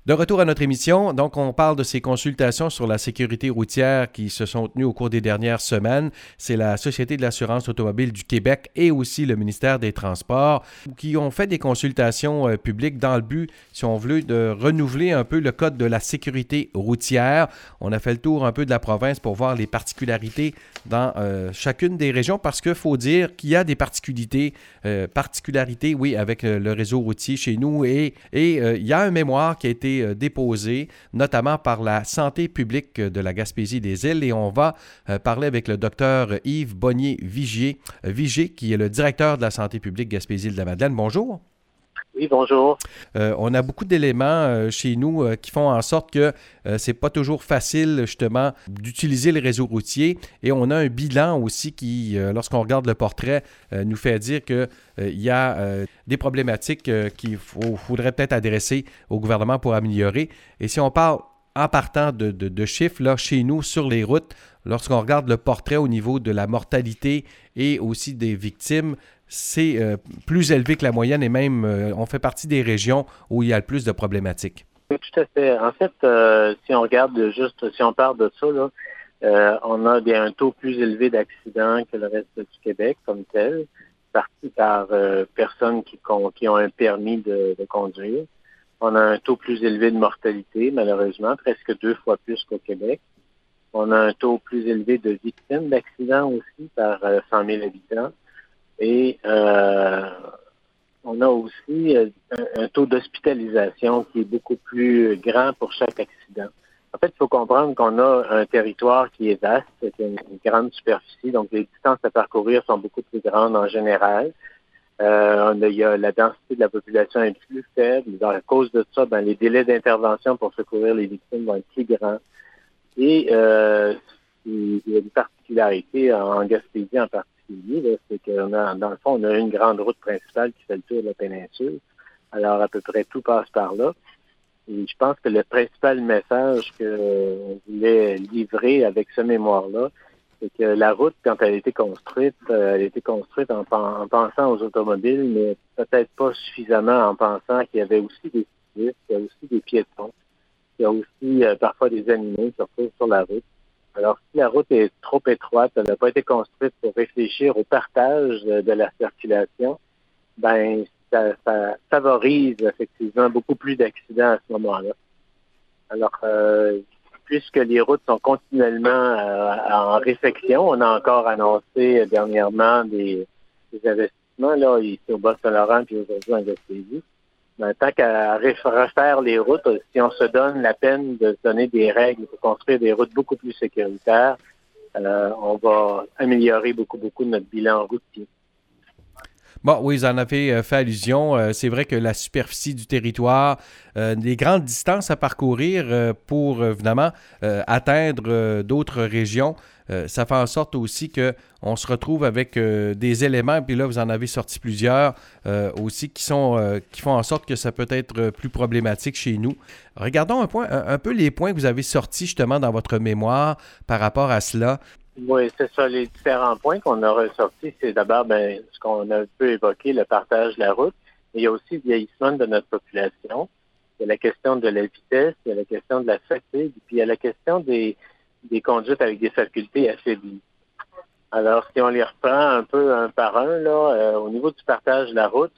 De retour à notre émission, donc on parle de ces consultations sur la sécurité routière qui se sont tenues au cours des dernières semaines. C'est la Société de l'assurance automobile du Québec et aussi le ministère des Transports qui ont fait des consultations publiques dans le but, si on veut, de renouveler un peu le code de la sécurité routière. On a fait le tour un peu de la province pour voir les particularités dans chacune des régions parce qu'il faut dire qu'il y a des particularités, oui, avec le réseau routier chez nous et il y a un mémoire qui a été déposé, notamment par la santé publique de la Gaspésie-des-Îles. Et on va parler avec le docteur Yves Bonnier-Vigier, qui est le directeur de la santé publique Gaspésie-de-la-Madeleine. Bonjour. Oui, bonjour. On a beaucoup d'éléments chez nous qui font en sorte que c'est pas toujours facile, justement, d'utiliser le réseau routier. Et on a un bilan aussi qui, lorsqu'on regarde le portrait, nous fait dire qu'il y a des problématiques qu'il faudrait peut-être adresser au gouvernement pour améliorer. Et si on parle en partant de chiffres, là, chez nous, sur les routes, lorsqu'on regarde le portrait au niveau de la mortalité et aussi des victimes, c'est plus élevé que la moyenne et même on fait partie des régions où il y a le plus de problématiques. Oui, tout à fait. En fait, si on regarde si on parle de ça, là, on a un taux plus élevé d'accidents que le reste du Québec comme tel, parti par personnes qui ont un permis de conduire. On a un taux plus élevé de mortalité, malheureusement, presque 2 fois plus qu'au Québec. On a un taux plus élevé de victimes d'accidents aussi par 100 000 habitants. Et on a aussi un taux d'hospitalisation qui est beaucoup plus grand pour chaque accident. En fait, il faut comprendre qu'on a un territoire qui est vaste, qui a une grande superficie, donc les distances à parcourir sont beaucoup plus grandes en général. Il y a la densité de la population est plus faible. À cause de ça, les délais d'intervention pour secourir les victimes vont être plus grands. Et il y a une particularité en Gaspésie en particulier, là, c'est que dans le fond, on a une grande route principale qui fait le tour de la péninsule. Alors, à peu près tout passe par là. Et je pense que le principal message qu'on voulait livrer avec ce mémoire-là, c'est que la route, quand elle a été construite en pensant aux automobiles, mais peut-être pas suffisamment en pensant qu'il y avait aussi des cyclistes, qu'il y a aussi des piétons, qu'il y a aussi parfois des animaux qui se retrouvent sur la route. Alors, si la route est trop étroite, elle n'a pas été construite pour réfléchir au partage de la circulation, ça favorise effectivement beaucoup plus d'accidents à ce moment-là. Alors, puisque les routes sont continuellement en réfection, on a encore annoncé dernièrement des investissements là ici au Bas-Saint-Laurent puis aujourd'hui en Gaspésie. Tant qu'à refaire les routes, si on se donne la peine de se donner des règles pour construire des routes beaucoup plus sécuritaires, on va améliorer beaucoup notre bilan routier. Bon, oui, vous en avez fait allusion. C'est vrai que la superficie du territoire, les grandes distances à parcourir pour, évidemment, atteindre d'autres régions, ça fait en sorte aussi qu'on se retrouve avec des éléments, puis là, vous en avez sorti plusieurs aussi qui font en sorte que ça peut être plus problématique chez nous. Regardons un peu les points que vous avez sortis justement dans votre mémoire par rapport à cela. Oui, c'est ça. Les différents points qu'on a ressortis, c'est d'abord ce qu'on a un peu évoqué, le partage de la route. Mais il y a aussi le vieillissement de notre population. Il y a la question de la vitesse, il y a la question de la fatigue, puis il y a la question des conduites avec des facultés affaiblies. Alors, si on les reprend un peu un par un, là, au niveau du partage de la route,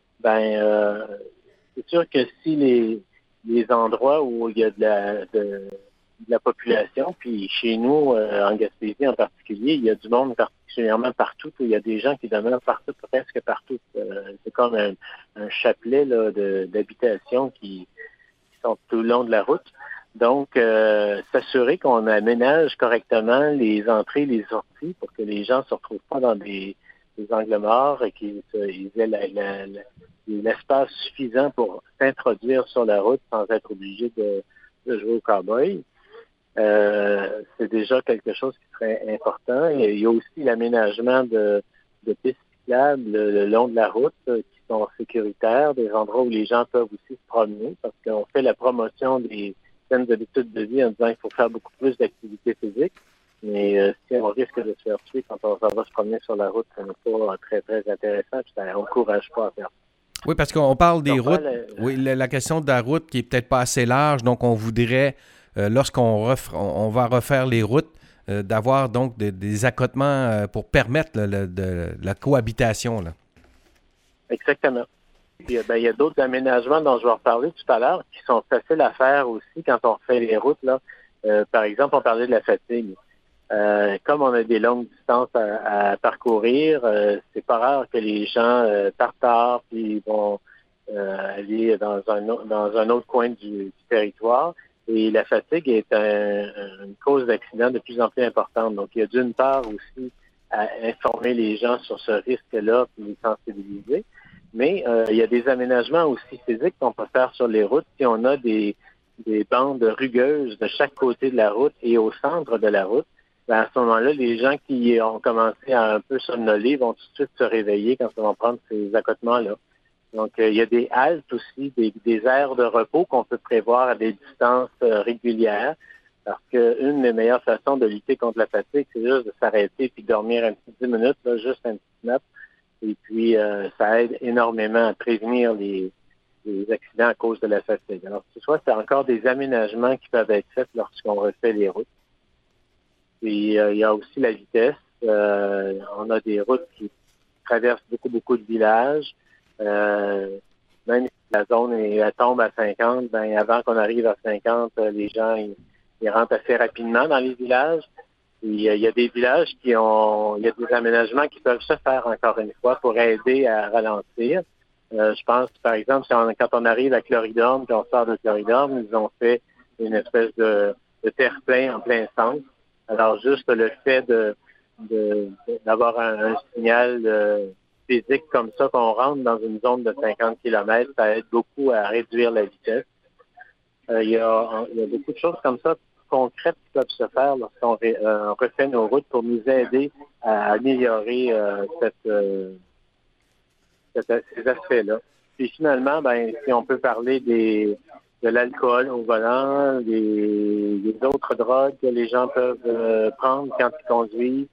c'est sûr que si les endroits où il y a de la population, puis chez nous, en Gaspésie en particulier, il y a du monde particulièrement partout, il y a des gens qui demeurent partout, presque partout. C'est comme un chapelet là, d'habitations qui sont tout le long de la route. Donc, s'assurer qu'on aménage correctement les entrées, les sorties pour que les gens ne se retrouvent pas dans des angles morts et qu'ils aient l'espace suffisant pour s'introduire sur la route sans être obligés de jouer au cow-boy. C'est déjà quelque chose qui serait important. Il y a aussi l'aménagement de pistes cyclables le long de la route qui sont sécuritaires, des endroits où les gens peuvent aussi se promener parce qu'on fait la promotion des saines habitudes de vie en disant qu'il faut faire beaucoup plus d'activité physique. Mais si on risque de se faire tuer quand on va se promener sur la route, ça n'est pas très, très intéressant. Puis ça n'encourage pas à faire ça. Oui, parce qu'on parle des routes. Le... Oui, la question de la route qui est peut-être pas assez large, donc on voudrait, on va refaire les routes, d'avoir donc des accotements pour permettre la cohabitation. Là. Exactement. Puis, il y a d'autres aménagements dont je vais reparler tout à l'heure qui sont faciles à faire aussi quand on refait les routes. Là. Par exemple, on parlait de la fatigue. Comme on a des longues distances à parcourir, c'est pas rare que les gens partent tard puis vont aller dans un autre coin du territoire. Et la fatigue est une cause d'accident de plus en plus importante. Donc, il y a d'une part aussi à informer les gens sur ce risque-là puis les sensibiliser. Mais il y a des aménagements aussi physiques qu'on peut faire sur les routes. Si on a des bandes rugueuses de chaque côté de la route et au centre de la route, ben à ce moment-là, les gens qui ont commencé à un peu somnoler vont tout de suite se réveiller quand ils vont prendre ces accotements-là. Donc, il y a des haltes aussi, des aires de repos qu'on peut prévoir à des distances régulières. Parce qu'une des meilleures façons de lutter contre la fatigue, c'est juste de s'arrêter puis de dormir un petit 10 minutes, là, juste un petit nap. Et puis, ça aide énormément à prévenir les accidents à cause de la fatigue. Alors, ce soit, c'est encore des aménagements qui peuvent être faits lorsqu'on refait les routes. Puis, il y a aussi la vitesse. On a des routes qui traversent beaucoup de villages. Même si la zone elle tombe à 50, ben avant qu'on arrive à 50, les gens ils rentrent assez rapidement dans les villages. Il y a des villages il y a des aménagements qui peuvent se faire encore une fois pour aider à ralentir. Je pense, par exemple, quand on arrive à Cloridorme, puis on sort de Cloridorme, ils ont fait une espèce de terre-plein en plein centre. Alors, juste le fait d'avoir un signal physique comme ça, qu'on rentre dans une zone de 50 km, ça aide beaucoup à réduire la vitesse. Il y a beaucoup de choses comme ça concrètes qui peuvent se faire lorsqu'on refait nos routes pour nous aider à améliorer ces aspects-là. Puis finalement, si on peut parler de l'alcool au volant, des autres drogues que les gens peuvent prendre quand ils conduisent.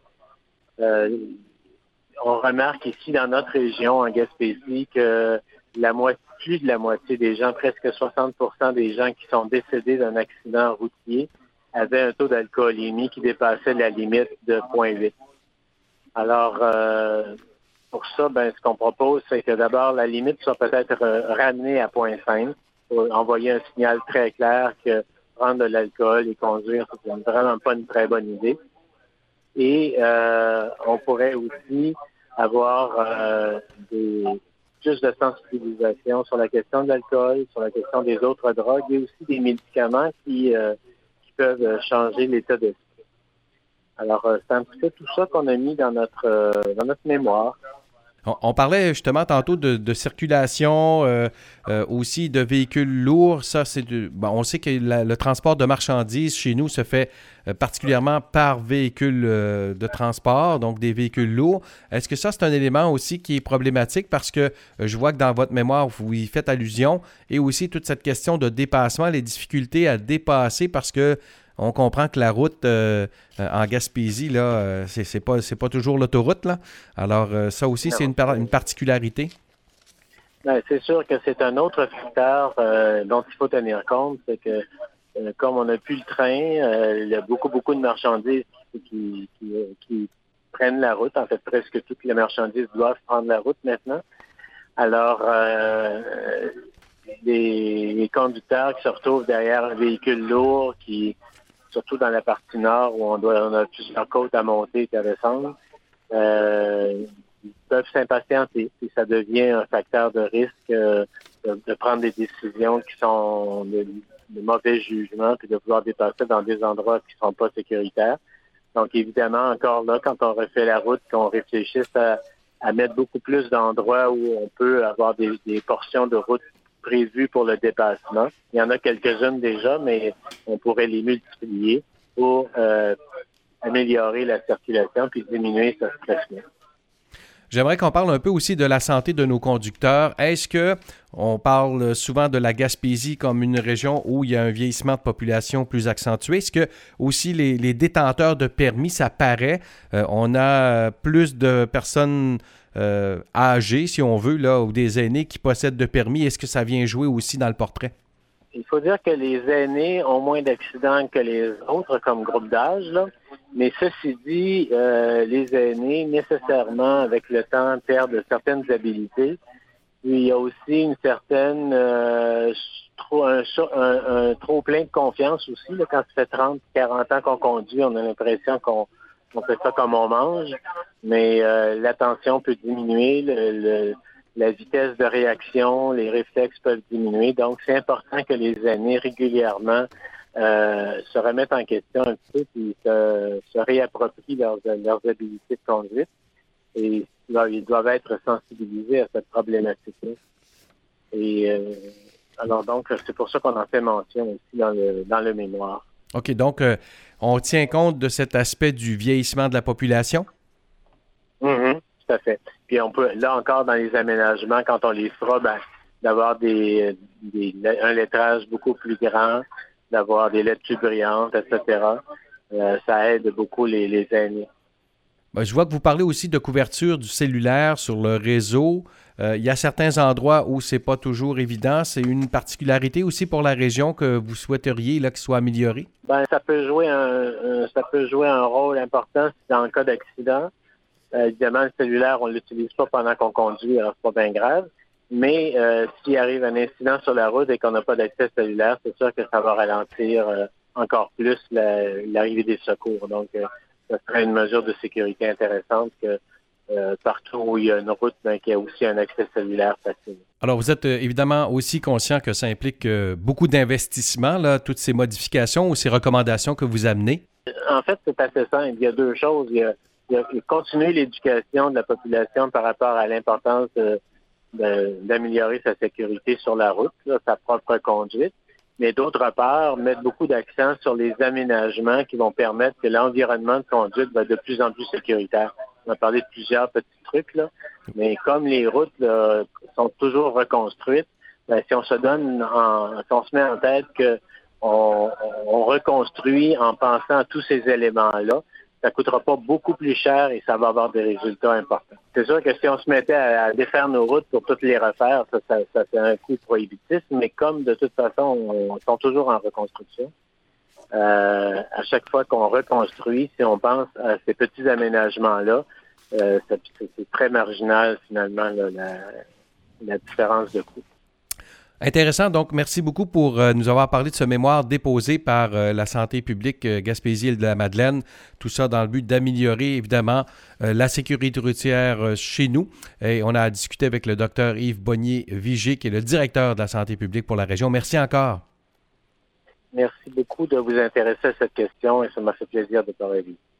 On remarque ici dans notre région, en Gaspésie, que plus de la moitié des gens, presque 60% des gens qui sont décédés d'un accident routier avaient un taux d'alcoolémie qui dépassait la limite de 0,8. Alors, pour ça, ce qu'on propose, c'est que d'abord, la limite soit peut-être ramenée à 0,5 pour envoyer un signal très clair que prendre de l'alcool et conduire, c'est vraiment pas une très bonne idée. Et on pourrait aussi avoir plus de sensibilisation sur la question de l'alcool, sur la question des autres drogues et aussi des médicaments qui peuvent changer l'état d'esprit. Alors, c'est un petit peu tout ça qu'on a mis dans notre mémoire. On parlait justement tantôt de circulation, aussi de véhicules lourds. Ça, on sait que le transport de marchandises chez nous se fait particulièrement par véhicules de transport, donc des véhicules lourds. Est-ce que ça, c'est un élément aussi qui est problématique parce que je vois que dans votre mémoire, vous y faites allusion et aussi toute cette question de dépassement, les difficultés à dépasser parce que on comprend que la route en Gaspésie, là, c'est pas toujours l'autoroute, là. Alors, ça aussi, c'est une particularité. C'est sûr que c'est un autre facteur dont il faut tenir compte, c'est que comme on n'a plus le train, il y a beaucoup de marchandises qui prennent la route. En fait, presque toutes les marchandises doivent prendre la route maintenant. Alors, les conducteurs qui se retrouvent derrière un véhicule lourd surtout dans la partie nord où on a plusieurs côtes à monter et à descendre, ils peuvent s'impatienter. Et ça devient un facteur de risque de prendre des décisions qui sont de mauvais jugement puis de vouloir dépasser dans des endroits qui ne sont pas sécuritaires. Donc, évidemment, encore là, quand on refait la route, qu'on réfléchisse à mettre beaucoup plus d'endroits où on peut avoir des portions de route prévues pour le dépassement. Il y en a quelques-unes déjà, mais on pourrait les multiplier pour améliorer la circulation puis diminuer ce stress-là. J'aimerais qu'on parle un peu aussi de la santé de nos conducteurs. Est-ce que On parle souvent de la Gaspésie comme une région où il y a un vieillissement de population plus accentué. Est-ce que aussi les détenteurs de permis, ça paraît, on a plus de personnes âgées, si on veut, là, ou des aînés qui possèdent de permis. Est-ce que ça vient jouer aussi dans le portrait? Il faut dire que les aînés ont moins d'accidents que les autres comme groupe d'âge, là. Mais ceci dit, les aînés, nécessairement, avec le temps, perdent certaines habiletés. Puis, il y a aussi une certaine un trop plein de confiance aussi. Là, quand ça fait 30, 40 ans qu'on conduit, on a l'impression qu'on fait ça comme on mange. Mais l'attention peut diminuer, la vitesse de réaction, les réflexes peuvent diminuer. Donc, c'est important que les aînés régulièrement se remettent en question un petit peu puis se réapproprient leurs habilités de conduite. Et là, ils doivent être sensibilisés à cette problématique-là. Et alors donc, c'est pour ça qu'on en fait mention aussi dans le mémoire. OK, donc on tient compte de cet aspect du vieillissement de la population? Tout à fait. Puis on peut, là encore, dans les aménagements, quand on les fera, d'avoir un lettrage beaucoup plus grand, d'avoir des lettres plus brillantes, etc. Ça aide beaucoup les aînés. Je vois que vous parlez aussi de couverture du cellulaire sur le réseau. Il y a certains endroits où c'est pas toujours évident. C'est une particularité aussi pour la région que vous souhaiteriez là, qu'il soit amélioré? Ça peut jouer un rôle important dans le cas d'accident. Évidemment, le cellulaire, on ne l'utilise pas pendant qu'on conduit, alors c'est pas bien grave. Mais s'il arrive un incident sur la route et qu'on n'a pas d'accès cellulaire, c'est sûr que ça va ralentir encore plus l'arrivée des secours. Donc, ça serait une mesure de sécurité intéressante que partout où il y a une route, qu'il y a aussi un accès cellulaire facile. Alors, vous êtes évidemment aussi conscient que ça implique beaucoup d'investissements, là, toutes ces modifications ou ces recommandations que vous amenez? En fait, c'est assez simple. Il y a deux choses. Il y a continuer l'éducation de la population par rapport à l'importance d'améliorer sa sécurité sur la route, là, sa propre conduite. Mais d'autre part, mettre beaucoup d'accent sur les aménagements qui vont permettre que l'environnement de conduite va être de plus en plus sécuritaire. On a parlé de plusieurs petits trucs, là, mais comme les routes là, sont toujours reconstruites, si on se met en tête qu'on reconstruit en pensant à tous ces éléments-là, ça coûtera pas beaucoup plus cher et ça va avoir des résultats importants. C'est sûr que si on se mettait à défaire nos routes pour toutes les refaire, ça fait un coût prohibitif, mais comme de toute façon, on sont toujours en reconstruction, à chaque fois qu'on reconstruit, si on pense à ces petits aménagements-là, c'est très marginal finalement la différence de coût. Intéressant. Donc, merci beaucoup pour nous avoir parlé de ce mémoire déposé par la santé publique Gaspésie-Île-de-la-Madeleine. Tout ça dans le but d'améliorer, évidemment, la sécurité routière chez nous. Et on a discuté avec le docteur Yves Bonnier-Vigé, qui est le directeur de la santé publique pour la région. Merci encore. Merci beaucoup de vous intéresser à cette question et ça m'a fait plaisir de parler avec vous.